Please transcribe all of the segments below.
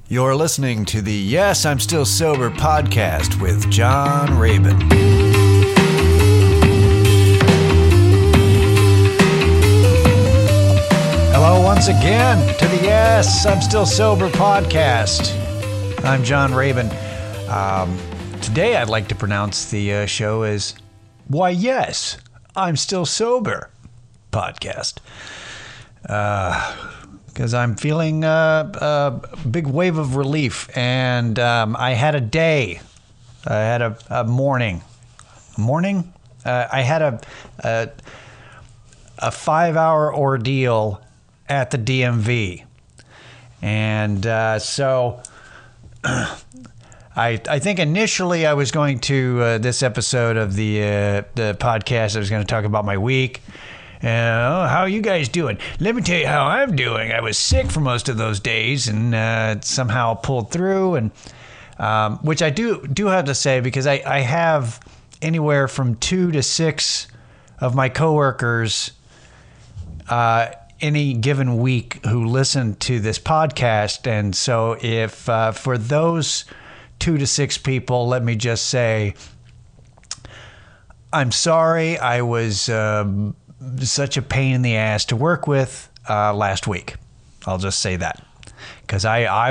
You're listening to the Yes, I'm Still Sober podcast with John Rabin. Hello once again to the Yes, I'm Still Sober podcast. I'm John Rabin. Today I'd like to pronounce the show as Why Yes, I'm Still Sober podcast. Because I'm feeling a big wave of relief, and I had a day. I had a morning. I had a 5-hour ordeal at the DMV, and so I think initially I was going to this episode of the podcast. I was going to talk about my week. How are you guys doing? Let me tell you how I'm doing. I was sick for most of those days and somehow pulled through, and which I do have to say, because I have anywhere from 2 to 6 of my coworkers any given week who listen to this podcast. And so if for those 2 to 6 people, let me just say, I'm sorry I was such a pain in the ass to work with last week. I'll just say that, because I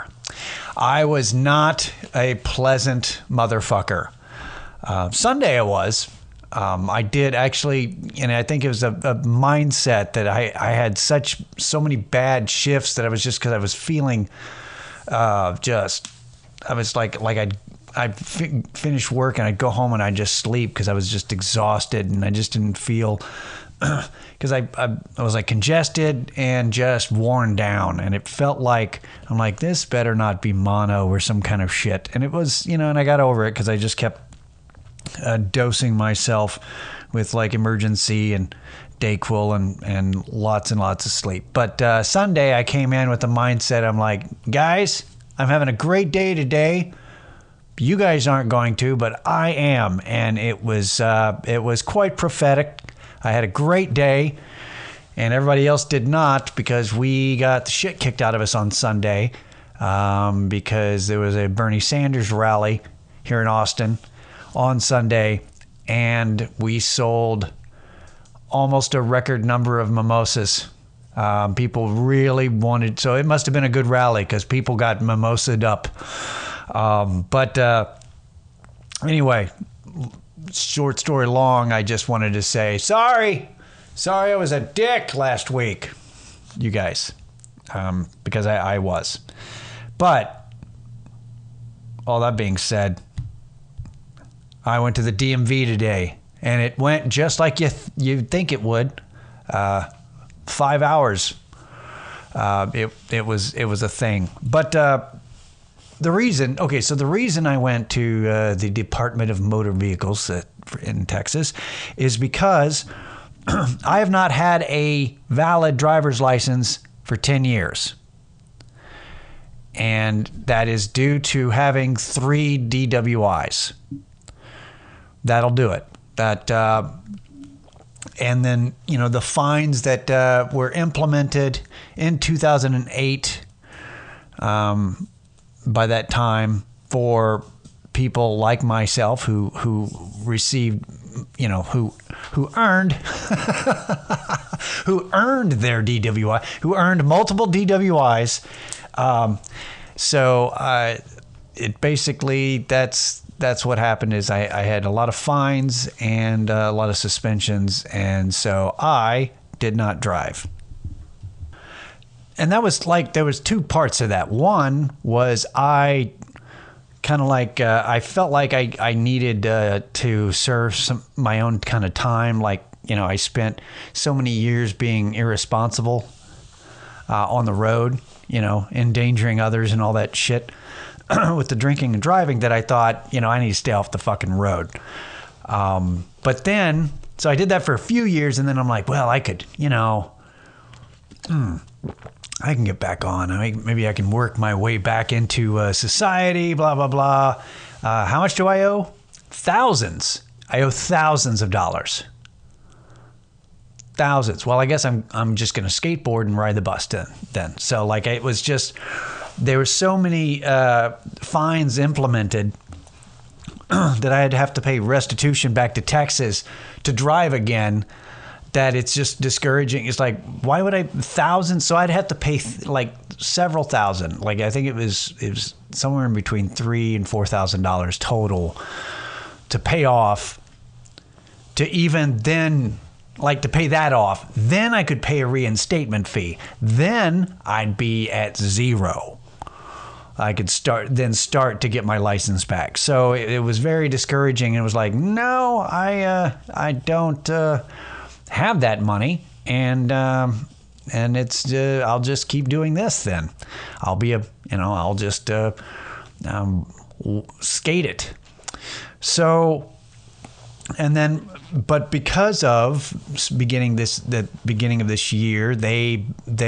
was not a pleasant motherfucker. Sunday I was. I did actually, and I think it was a mindset that I had so many bad shifts that I was just, because I was feeling I was like I'd finish work and I'd go home and I'd just sleep because I was just exhausted, and I just didn't feel, because I was like congested and just worn down, and it felt like, I'm like, this better not be mono or some kind of shit. And it was, and I got over it because I just kept dosing myself with like Emergency and Dayquil and lots of sleep. But Sunday I came in with the mindset, I'm like, guys, I'm having a great day today. You guys aren't going to, but I am. And it was quite prophetic. I had a great day, and everybody else did not, because we got the shit kicked out of us on Sunday because there was a Bernie Sanders rally here in Austin on Sunday, and we sold almost a record number of mimosas. People really wanted, so it must have been a good rally because people got mimosa'd up. But anyway, short story long, I just wanted to say, sorry I was a dick last week, you guys, because I was. But all that being said, I went to the DMV today, and it went just like you'd think it would. 5 hours. It was a thing. But the reason I went to the Department of Motor Vehicles in Texas is because I have not had a valid driver's license for 10 years. And that is due to having 3 DWIs. That'll do it. And then, the fines that were implemented in 2008 by that time for people like myself who received, who earned who earned their DWI, who earned multiple DWIs. So it basically, that's what happened, is I had a lot of fines and a lot of suspensions, and so I did not drive. And that was like, there was 2 parts to that. One was I kind of like, I felt like I needed to serve my own kind of time. Like, I spent so many years being irresponsible on the road, endangering others and all that shit with the drinking and driving, that I thought, I need to stay off the fucking road. But then, so I did that for a few years, and then I'm like, well, I could, I can get back on. Maybe I can work my way back into society, blah, blah, blah. How much do I owe? Thousands. I owe thousands of dollars. Thousands. Well, I guess I'm just going to skateboard and ride the bus then. So like, it was just there were so many fines implemented that I'd have to pay restitution back to Texas to drive again, that it's just discouraging. It's like, why would I thousands? So I'd have to pay like several thousand. Like I think it was somewhere in between $3,000 and $4,000 total to pay off, to even then, like to pay that off. Then I could pay a reinstatement fee. Then I'd be at zero. I could start to get my license back. So it was very discouraging. It was like, no, I don't have that money, and it's I'll just keep doing this. Then I'll just skate it. So, and then, but because of beginning of this year, they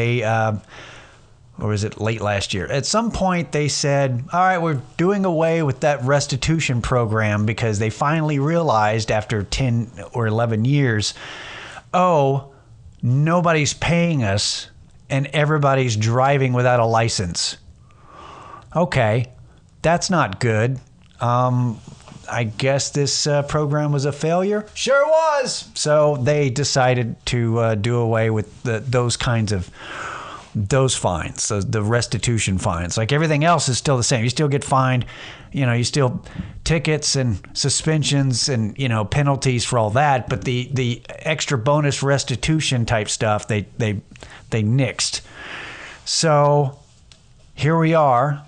or was it late last year? At some point, they said, all right, we're doing away with that restitution program, because they finally realized after 10 or 11 years, oh, nobody's paying us and everybody's driving without a license. Okay, that's not good. I guess this program was a failure. Sure was. So they decided to do away with those kinds of those fines, the restitution fines. Like everything else is still the same. You still get fined, you still tickets and suspensions and, penalties for all that. But the extra bonus restitution type stuff, they nixed. So here we are,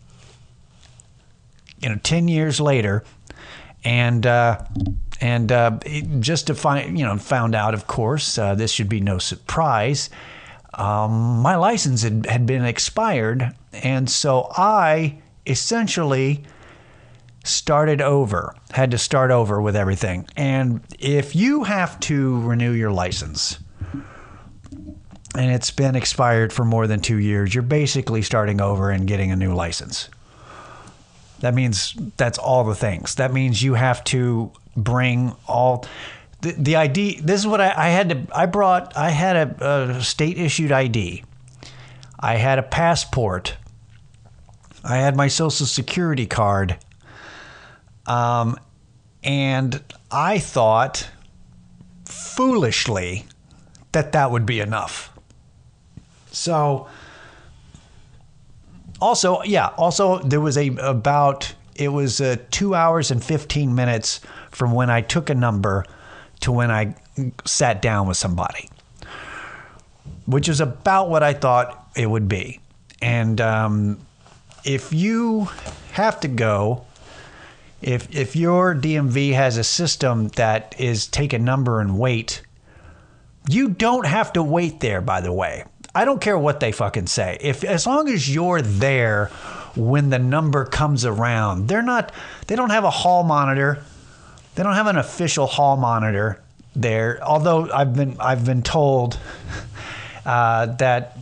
10 years later, and just to found out, of course, this should be no surprise. My license had been expired, and so I essentially had to start over with everything. And if you have to renew your license and it's been expired for more than 2 years, you're basically starting over and getting a new license. That means that's all the things. That means you have to bring all the ID. This is what I had to. I had a state issued ID. I had a passport. I had my Social Security card. And I thought foolishly that would be enough. So also there was it was 2 hours and 15 minutes from when I took a number to when I sat down with somebody, which is about what I thought it would be. And if you have to go, if your DMV has a system that is take a number and wait, you don't have to wait there, by the way. I don't care what they fucking say. As long as you're there when the number comes around, they don't have a hall monitor. They don't have an official hall monitor there. Although I've been told that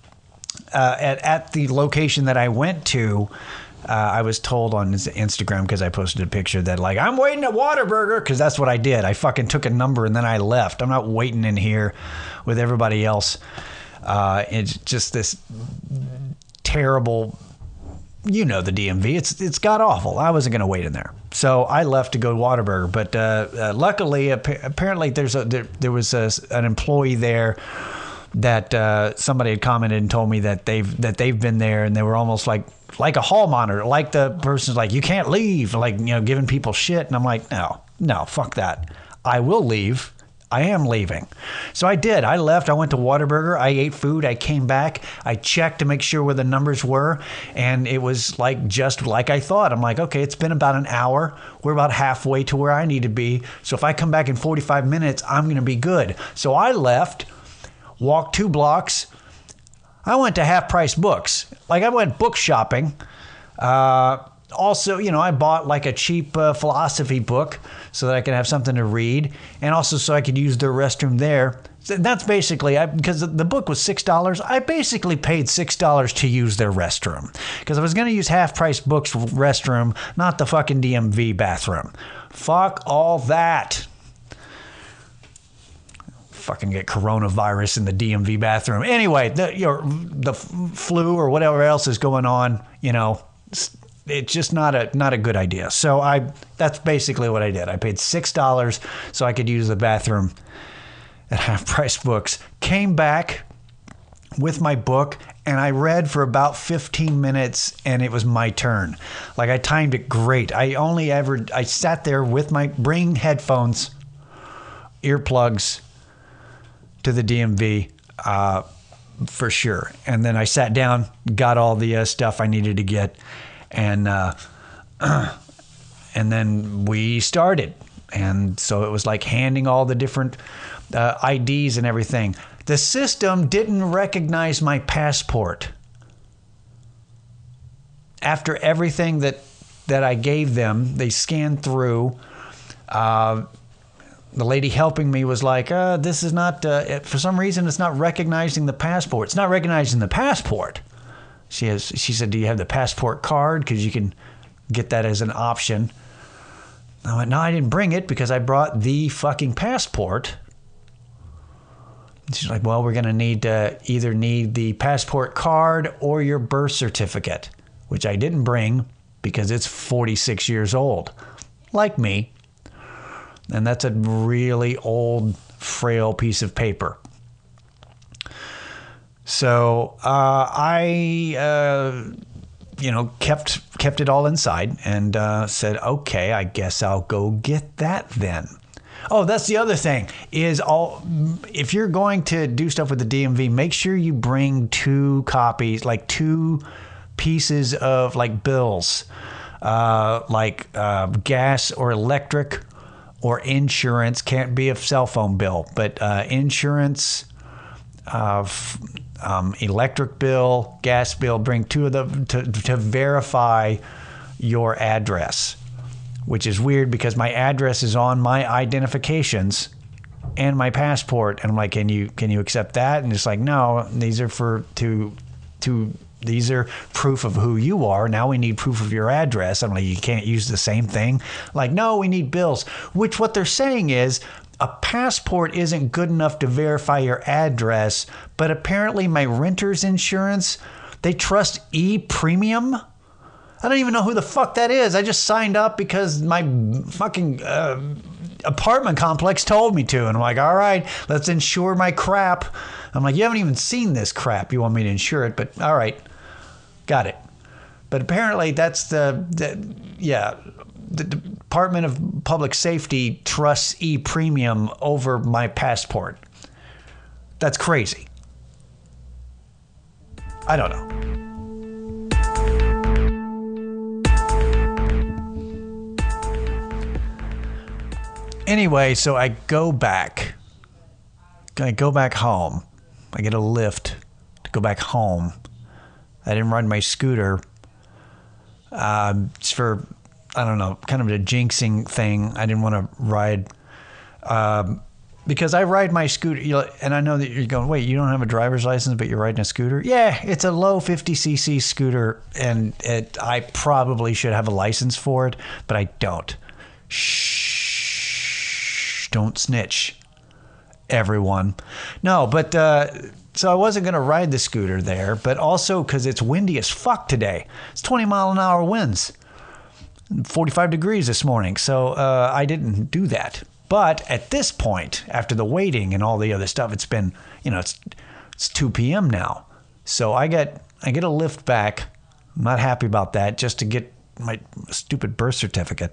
at the location that I went to, I was told on Instagram, because I posted a picture, that like, I'm waiting at Whataburger, because that's what I did. I fucking took a number and then I left. I'm not waiting in here with everybody else. It's just this terrible, the DMV. It's god awful. I wasn't going to wait in there, so I left to go to Whataburger. But luckily, apparently, there was an employee there that somebody had commented and told me that they've been there, and they were almost like a hall monitor, like the person's like, you can't leave, like giving people shit. And I'm like, no, fuck that. I will leave. I am leaving. So I did. I left. I went to Whataburger. I ate food. I came back. I checked to make sure where the numbers were. And it was just like I thought. I'm like, okay, it's been about an hour. We're about halfway to where I need to be. So if I come back in 45 minutes, I'm going to be good. So I left, walked 2 blocks. I went to Half Price Books. Like, I went book shopping. Also, I bought like a cheap philosophy book so that I could have something to read, and also so I could use their restroom there. So that's basically, because the book was $6, I basically paid $6 to use their restroom, because I was going to use Half Price Books restroom, not the fucking DMV bathroom. Fuck all that. fucking get coronavirus in the DMV bathroom. Anyway, the flu or whatever else is going on, it's just not a good idea. So that's basically what I did. I paid $6 so I could use the bathroom at Half Price Books. Came back with my book and I read for about 15 minutes and it was my turn. Like, I timed it great. I sat there with bring headphones, earplugs to the DMV for sure. And then I sat down, got all the stuff I needed to get, and then we started. And so it was like handing all the different IDs and everything. The system didn't recognize my passport. After everything that I gave them, they scanned through. The lady helping me was like, this is not, for some reason, it's not recognizing the passport. It's not recognizing the passport. She said, do you have the passport card? Because you can get that as an option. I went, no, I didn't bring it because I brought the fucking passport. She's like, well, we're going to need either need the passport card or your birth certificate, which I didn't bring because it's 46 years old, like me. And that's a really old, frail piece of paper. So I kept it all inside and said, okay, I guess I'll go get that then. Oh, that's the other thing is if you're going to do stuff with the DMV, make sure you bring 2 copies, like 2 pieces of like bills, gas or electric or insurance. Can't be a cell phone bill, but insurance, electric bill, gas bill. Bring 2 of them to verify your address. Which is weird because my address is on my identifications and my passport. And I'm like, can you accept that? And it's like, no, these are these are proof of who you are. Now we need proof of your address. I'm like, you can't use the same thing. Like, no, we need bills. Which what they're saying is a passport isn't good enough to verify your address. But apparently my renter's insurance, they trust e-premium. I don't even know who the fuck that is. I just signed up because my fucking apartment complex told me to. And I'm like, all right, let's insure my crap. I'm like, you haven't even seen this crap. You want me to insure it, but all right, got it. But apparently that's the Department of Public Safety trusts e-premium over my passport. That's crazy. I don't know. Anyway, so I go back home. I get a lift to go back home. I didn't ride my scooter. It's for, I don't know, kind of a jinxing thing. I didn't want to ride because I ride my scooter. And I know that you're going, wait, you don't have a driver's license, but you're riding a scooter? Yeah, it's a low 50cc scooter, and I probably should have a license for it, but I don't. Don't snitch, everyone. No, but so I wasn't going to ride the scooter there, but also because it's windy as fuck today. It's 20-mile-an-hour winds, 45 degrees this morning. So I didn't do that. But at this point, after the waiting and all the other stuff, it's been, it's 2 p.m. now. So I get a lift back. I'm not happy about that, just to get my stupid birth certificate.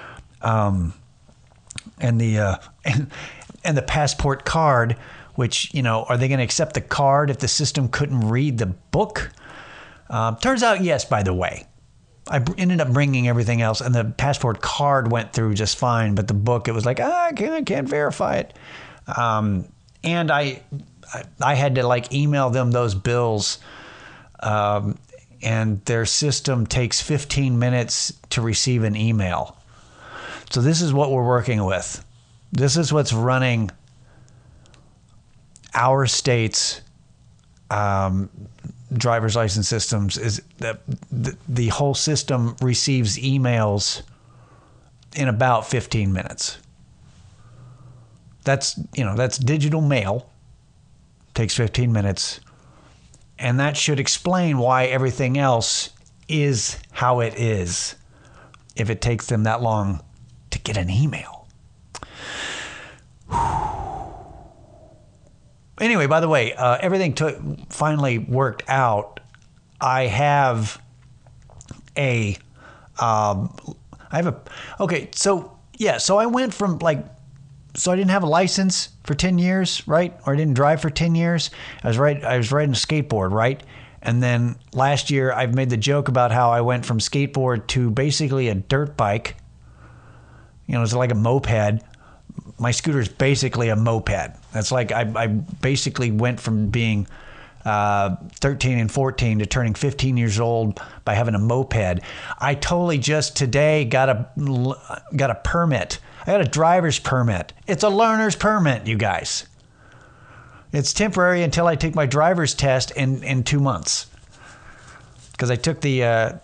And the passport card, which, are they going to accept the card if the system couldn't read the book? Turns out, yes, by the way. I ended up bringing everything else, and the passport card went through just fine, but the book, it was like, I can't verify it. And I had to email them those bills, and their system takes 15 minutes to receive an email. So this is what we're working with. This is what's running our state's driver's license systems, is that the whole system receives emails in about 15 minutes. That's digital mail. Takes 15 minutes. And that should explain why everything else is how it is if it takes them that long to get an email. Anyway, by the way, everything finally worked out. I have okay, so I went from so I didn't have a license for 10 years, right? Or I didn't drive for 10 years. I was riding a skateboard, right? And then last year I've made the joke about how I went from skateboard to basically a dirt bike. It's like a moped. My scooter is basically a moped. That's like I basically went from being 13 and 14 to turning 15 years old by having a moped. I totally just today got a permit. I got a driver's permit. It's a learner's permit, you guys. It's temporary until I take my driver's test in 2 months. Because I took the,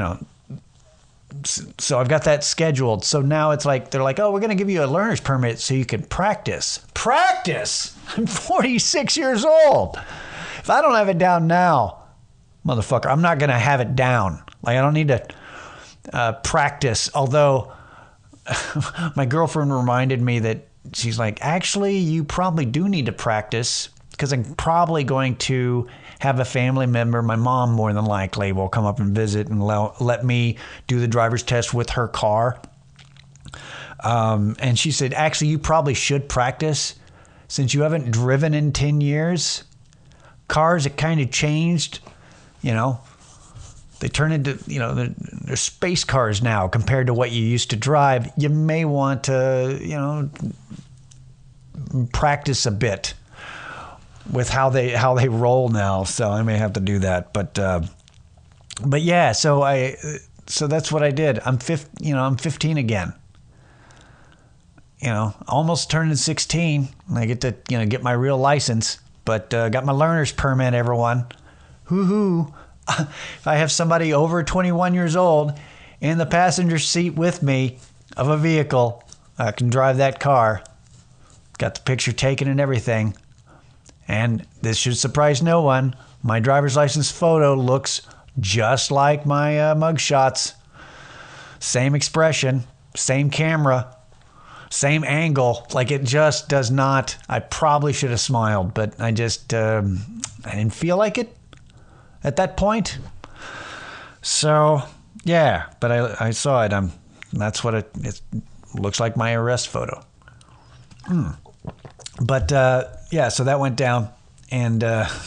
so I've got that scheduled. So now it's like, they're like, oh, we're going to give you a learner's permit so you can practice. Practice? I'm 46 years old. If I don't have it down now, motherfucker, I'm not going to have it down. I don't need to practice. Although my girlfriend reminded me that she's like, actually, you probably do need to practice because I'm probably going to have a family member, my mom more than likely, will come up and visit and let me do the driver's test with her car. And she said, actually, you probably should practice since you haven't driven in 10 years. Cars have kind of changed, They turn into, they're space cars now compared to what you used to drive. You may want to, practice a bit with how they roll now. So I may have to do that. But yeah, so that's what I did. I'm 15 again. Almost turning 16. I get to, get my real license, but got my learner's permit, everyone. Hoo-hoo. If I have somebody over 21 years old in the passenger seat with me of a vehicle, I can drive that car. Got the picture taken and everything. And this should surprise no one. My driver's license photo looks just like my mug shots. Same expression, same camera, same angle. It just does not. I probably should have smiled, but I just I didn't feel like it at that point. So yeah, but I saw it. That's what it looks like, my arrest photo. But yeah, so that went down, and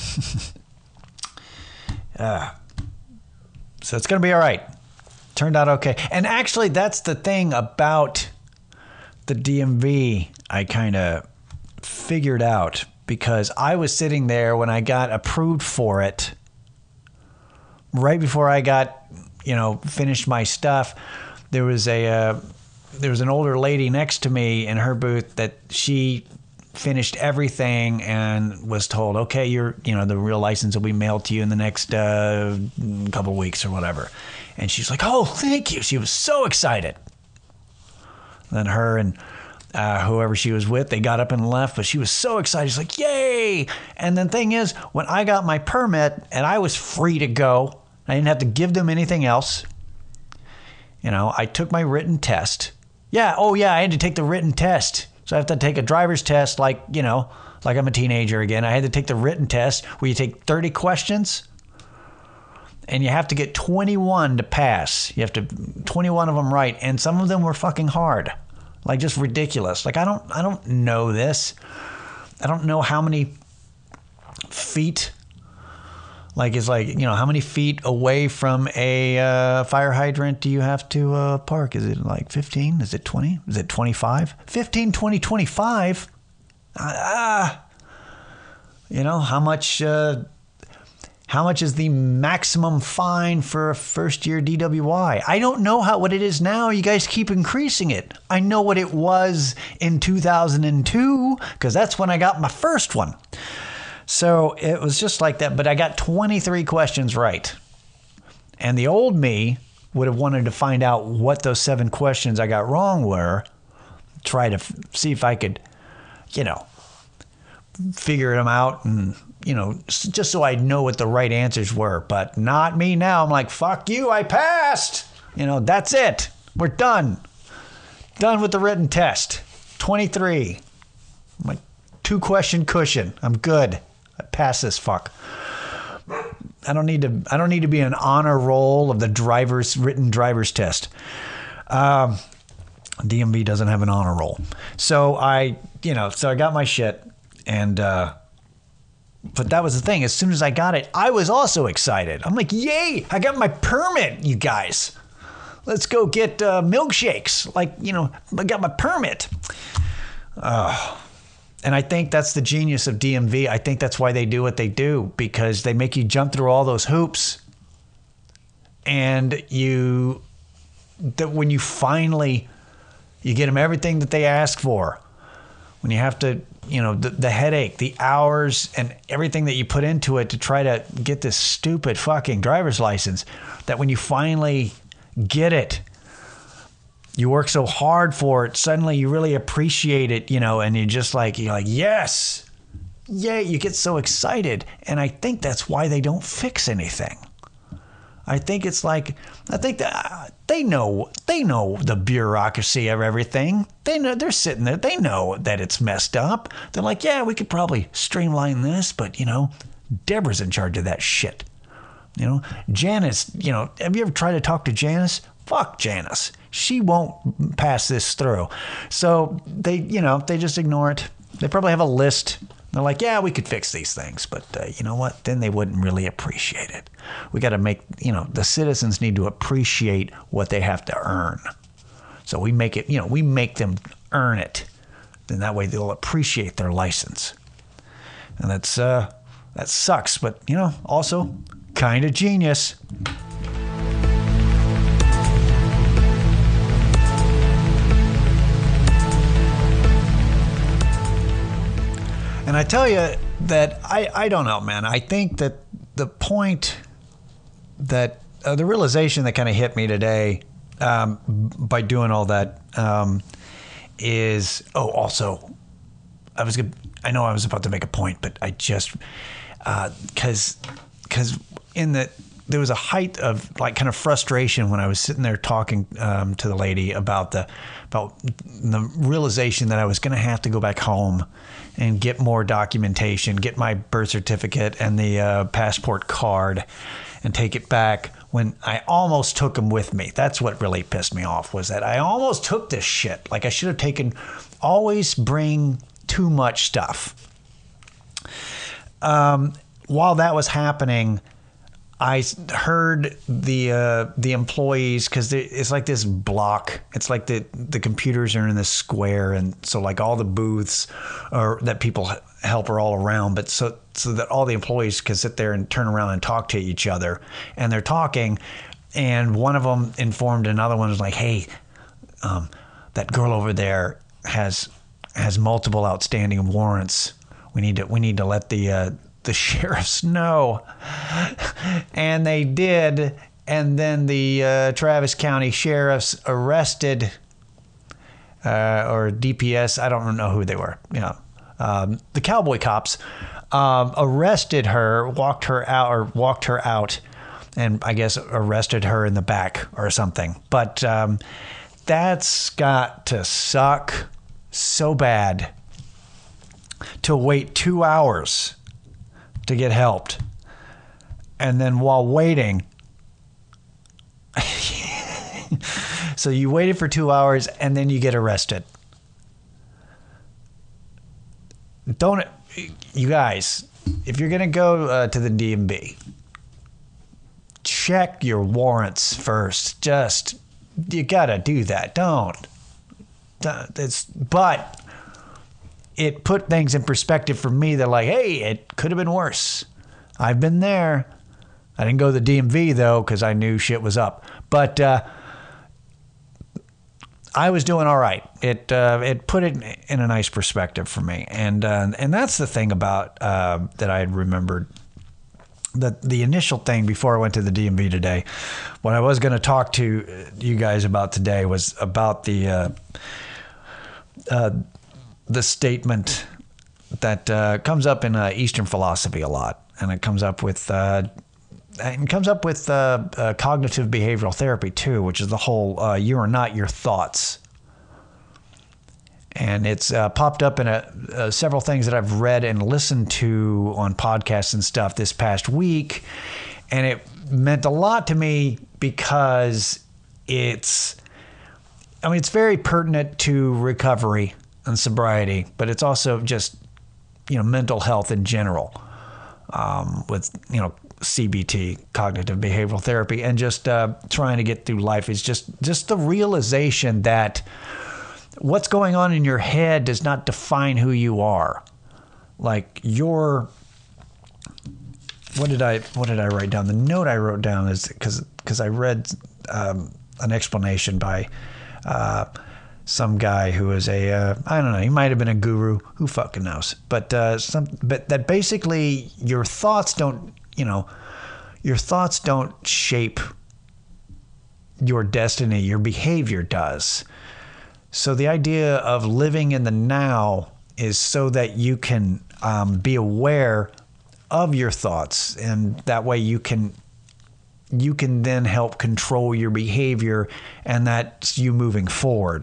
so it's gonna be all right. Turned out okay. And actually, that's the thing about the DMV I kind of figured out, because I was sitting there when I got approved for it, right before I got, finished my stuff. There was an older lady next to me in her booth that she finished everything and was told, okay, the real license will be mailed to you in the next couple of weeks or whatever. And she's like, oh, thank you. She was so excited. Then her and whoever she was with, they got up and left, but she was so excited. She's like, yay. And the thing is, when I got my permit and I was free to go, I didn't have to give them anything else. I took my written test. Yeah. Oh yeah. I had to take the written test. So I have to take a driver's test like I'm a teenager again. I had to take the written test where you take 30 questions and you have to get 21 to pass. You have to 21 of them right. And some of them were fucking hard, just ridiculous. I don't know this. I don't know how many feet, how many feet away from a fire hydrant do you have to park? Is it 15? Is it 20? Is it 25? 15, 20, 25? How much is the maximum fine for a first-year DWI? I don't know what it is now. You guys keep increasing it. I know what it was in 2002 because that's when I got my first one. So it was just like that, but I got 23 questions right. And the old me would have wanted to find out what those 7 questions I got wrong were, try to see if I could, you know, figure them out and, you know, just so I know what the right answers were. But not me now. I'm like, fuck you, I passed. You know, that's it. We're done. Done with the written test. 23. I'm like, 2-question cushion. I'm good. I passed this fuck. I don't need to be an honor roll of the written driver's test. DMV doesn't have an honor roll. So I got my shit. And, but that was the thing. As soon as I got it, I was also excited. I'm like, yay, I got my permit, you guys. Let's go get milkshakes. Like, you know, I got my permit. And I think that's the genius of DMV. I think that's why they do what they do, because they make you jump through all those hoops. And when you finally, you get them everything that they ask for. When you have to, you know, the headache, the hours, and everything that you put into it to try to get this stupid fucking driver's license, that when you finally get it, you work so hard for it, suddenly you really appreciate it, you know, and you're like, yes, yay, you get so excited. And I think that's why they don't fix anything. I think that they know the bureaucracy of everything. They know, they're sitting there. They know that it's messed up. They're like, yeah, we could probably streamline this, but, you know, Deborah's in charge of that shit. You know, Janice, you know, have you ever tried to talk to Janice? Fuck Janice. She won't pass this through. So they just ignore it. They probably have a list. They're like, yeah, we could fix these things, but you know what? Then they wouldn't really appreciate it. We got to make, you know, the citizens need to appreciate what they have to earn. So we make it, you know, we make them earn it. Then that way they'll appreciate their license. And that sucks, but, you know, also kind of genius. And I tell you that I don't know, man. I think that the point that the realization that kind of hit me today by doing all that is, also, I know I was about to make a point, but I just, because there was a height of like kind of frustration when I was sitting there talking to the lady about the realization that I was going to have to go back home and get more documentation, get my birth certificate and the passport card and take it back when I almost took them with me. That's what really pissed me off, was that I almost took this shit. Like I should have always bring too much stuff. While that was happening, I heard the employees, because it's like this block. It's like the computers are in this square, and so like all the booths that people help are all around, but so that all the employees can sit there and turn around and talk to each other, and they're talking, and one of them informed another one, was like, hey, that girl over there has multiple outstanding warrants. We need to let the sheriffs know. And they did. And then the Travis County sheriffs arrested, or DPS, I don't know who they were, you know, the cowboy cops arrested her, walked her out, and I guess arrested her in the back or something. But that's got to suck so bad to wait 2 hours to get helped. And then while waiting, so you waited for 2 hours and then you get arrested. You guys, if you're going to go to the DMV, check your warrants first. You got to do that. But it put things in perspective for me. They're like, hey, it could have been worse. I've been there. I didn't go to the DMV, though, because I knew shit was up. But I was doing all right. It put it in a nice perspective for me. And that's the thing about that I had remembered. The initial thing before I went to the DMV today, what I was going to talk to you guys about today was about the the statement that comes up in Eastern philosophy a lot, and it comes up with cognitive behavioral therapy too, which is the whole "you are not your thoughts." And it's popped up in several things that I've read and listened to on podcasts and stuff this past week. And it meant a lot to me because it's very pertinent to recovery and sobriety, but it's also just, mental health in general, with, CBT, cognitive behavioral therapy, and just trying to get through life is just the realization that what's going on in your head does not define who you are. Like what did I write down? The note I wrote down is because I read an explanation by some guy who is I don't know, he might have been a guru, who fucking knows. But that basically your thoughts don't shape your destiny, your behavior does. So the idea of living in the now is so that you can be aware of your thoughts, and that way you can then help control your behavior, and that's you moving forward.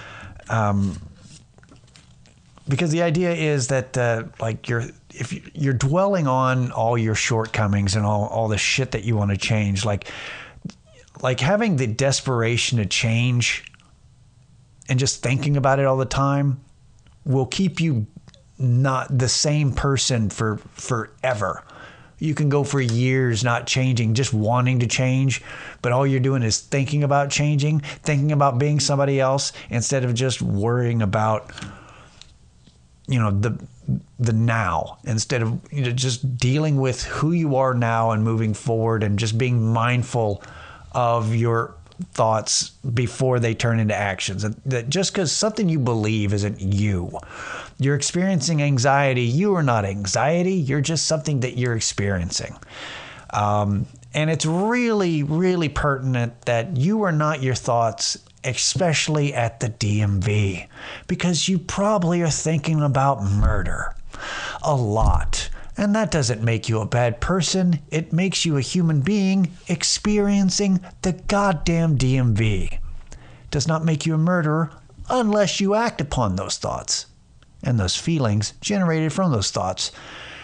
Because the idea is that if you're dwelling on all your shortcomings and all the shit that you want to change, like having the desperation to change and just thinking about it all the time will keep you not the same person for forever. You can go for years not changing, just wanting to change, but all you're doing is thinking about changing, thinking about being somebody else, instead of just worrying about, the now, instead of just dealing with who you are now and moving forward, and just being mindful of your thoughts before they turn into actions. That just because something you believe isn't you're experiencing anxiety, you are not anxiety, you're just something that you're experiencing. And it's really, really pertinent that you are not your thoughts, especially at the DMV, because you probably are thinking about murder a lot. And that doesn't make you a bad person. It makes you a human being experiencing the goddamn DMV. Does not make you a murderer unless you act upon those thoughts and those feelings generated from those thoughts.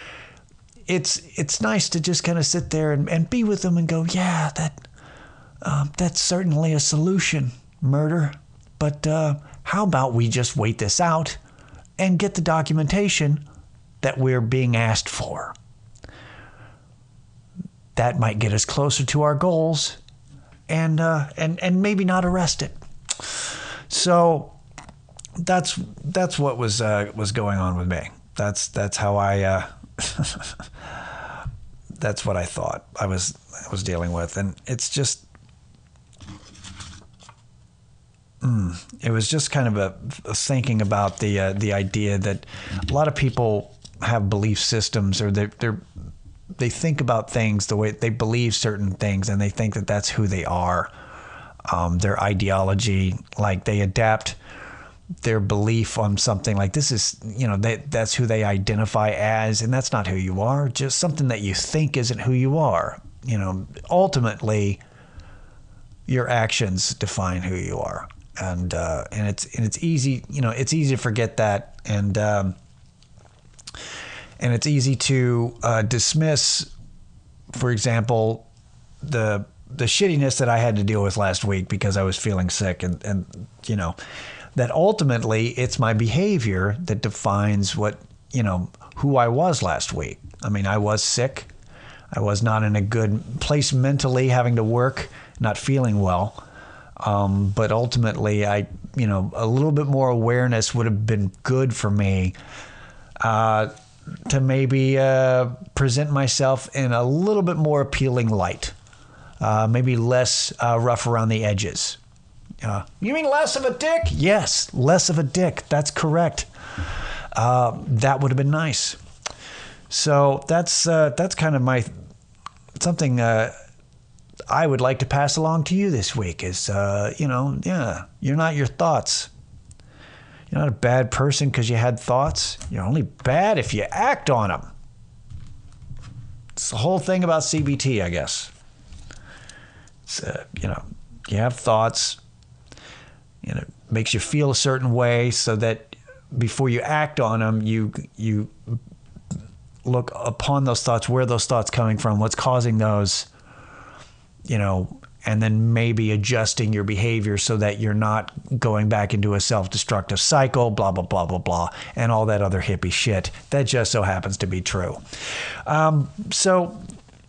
It's nice to just kind of sit there and be with them and go, yeah, that's certainly a solution, murder. But how about we just wait this out and get the documentation that we're being asked for? That might get us closer to our goals, and maybe not arrest it. So that's what was going on with me. That's how I that's what I thought I was dealing with, and it's just it was just kind of a thinking about the idea that a lot of people have belief systems, or they think about things the way they believe certain things, and they think that that's who they are. Their ideology, like they adapt their belief on something like this is, that's who they identify as, and that's not who you are. Just something that you think isn't who you are. Ultimately, your actions define who you are, and it's easy, it's easy to forget that, and it's easy to dismiss, for example, the shittiness that I had to deal with last week because I was feeling sick, and that ultimately it's my behavior that defines who I was last week. I mean, I was sick. I was not in a good place mentally, having to work, not feeling well. But ultimately, a little bit more awareness would have been good for me to maybe present myself in a little bit more appealing light, maybe less rough around the edges. You mean less of a dick? Yes, less of a dick. That's correct. That would have been nice. So that's kind of something I would like to pass along to you this week is, you're not your thoughts. You're not a bad person because you had thoughts. You're only bad if you act on them. It's the whole thing about CBT, I guess. It's, you have thoughts. It makes you feel a certain way so that before you act on them, you look upon those thoughts, where those thoughts coming from, what's causing those, and then maybe adjusting your behavior so that you're not going back into a self-destructive cycle, blah, blah, blah, blah, blah, and all that other hippie shit that just so happens to be true. So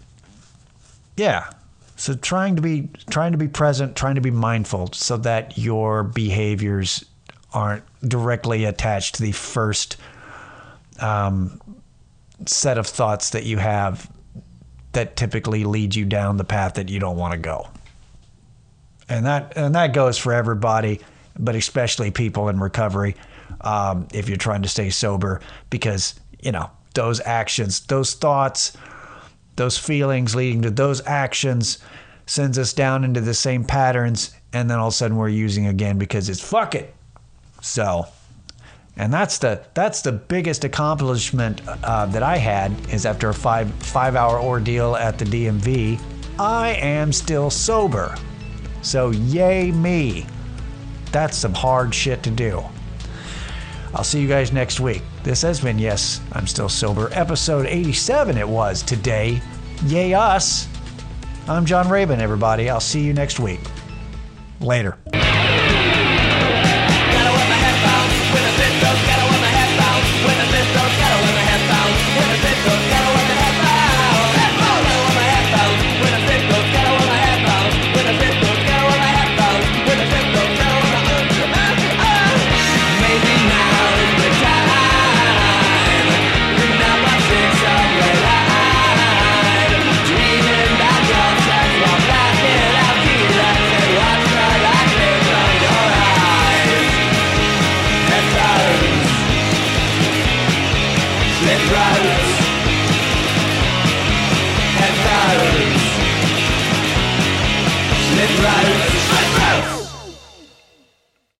trying to be present, trying to be mindful so that your behaviors aren't directly attached to the first set of thoughts that you have that typically lead you down the path that you don't want to go. And that goes for everybody, but especially people in recovery, if you're trying to stay sober, because, those actions, those thoughts, those feelings leading to those actions sends us down into the same patterns, and then all of a sudden we're using again because it's fuck it. So, and that's the biggest accomplishment that I had, is after a five-hour ordeal at the DMV, I am still sober. So yay me. That's some hard shit to do. I'll see you guys next week. This has been Yes, I'm Still Sober, episode 87 it was today. Yay us. I'm John Rabin, everybody. I'll see you next week. Later. Right.